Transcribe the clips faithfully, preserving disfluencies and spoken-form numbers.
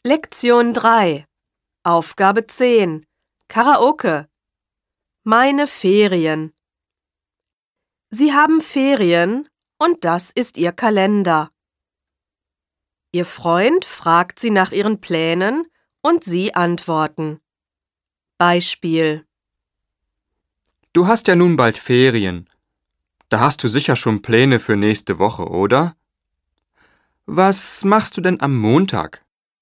Lektion drei. Aufgabe zehn. Karaoke. Meine Ferien. Sie haben Ferien und das ist Ihr Kalender. Ihr Freund fragt Sie nach Ihren Plänen und Sie antworten. Beispiel: Du hast ja nun bald Ferien. Da hast du sicher schon Pläne für nächste Woche, oder? Was machst du denn am Montag?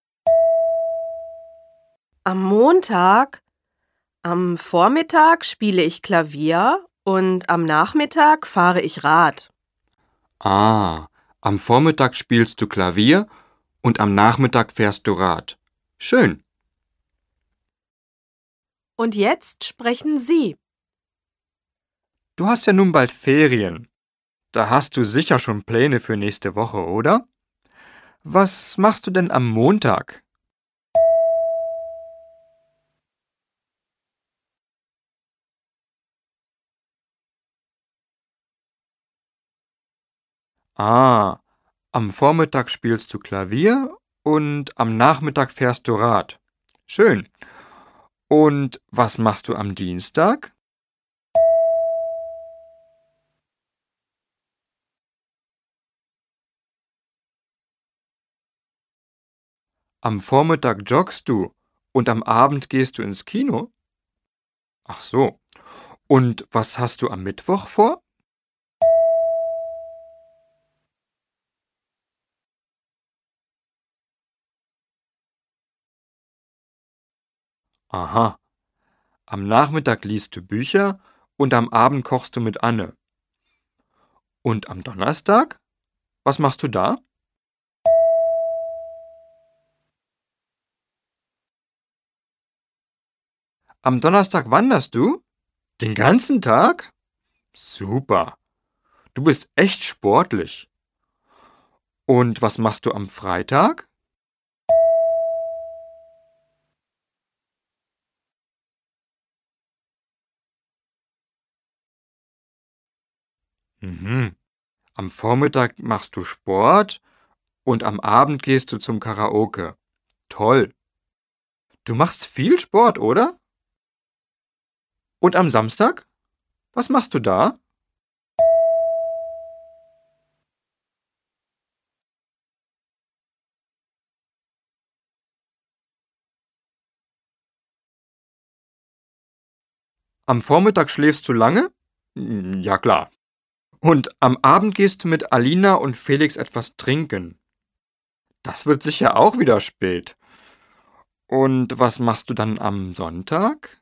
Am Montag? Am Vormittag spiele ich Klavier und am Nachmittag fahre ich Rad. Ah, am Vormittag spielst du Klavier und am Nachmittag fährst du Rad. Schön. Und jetzt sprechen Sie. Du hast ja nun bald Ferien. Da hast du sicher schon Pläne für nächste Woche, oder? Was machst du denn am Montag? Ah, am Vormittag spielst du Klavier und am Nachmittag fährst du Rad. Schön. Und was machst du am Dienstag? Am Vormittag joggst du und am Abend gehst du ins Kino? Ach so. Und was hast du am Mittwoch vor? Aha. Am Nachmittag liest du Bücher und am Abend kochst du mit Anne. Und am Donnerstag? Was machst du da? Am Donnerstag wanderst du? Den ganzen Tag? Super. Du bist echt sportlich. Und was machst du am Freitag? Mhm. Am Vormittag machst du Sport und am Abend gehst du zum Karaoke. Toll. Du machst viel Sport, oder? Und am Samstag? Was machst du da? Am Vormittag schläfst du lange? Hm, ja klar. Und am Abend gehst du mit Alina und Felix etwas trinken. Das wird sicher auch wieder spät. Und was machst du dann am Sonntag?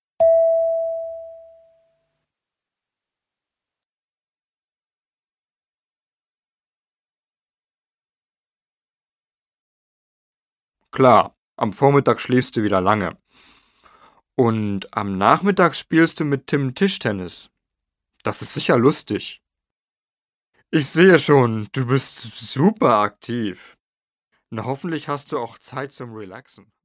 Klar, am Vormittag schläfst du wieder lange. Und am Nachmittag spielst du mit Tim Tischtennis. Das ist sicher lustig. Ich sehe schon, du bist super aktiv. Na, hoffentlich hast du auch Zeit zum Relaxen.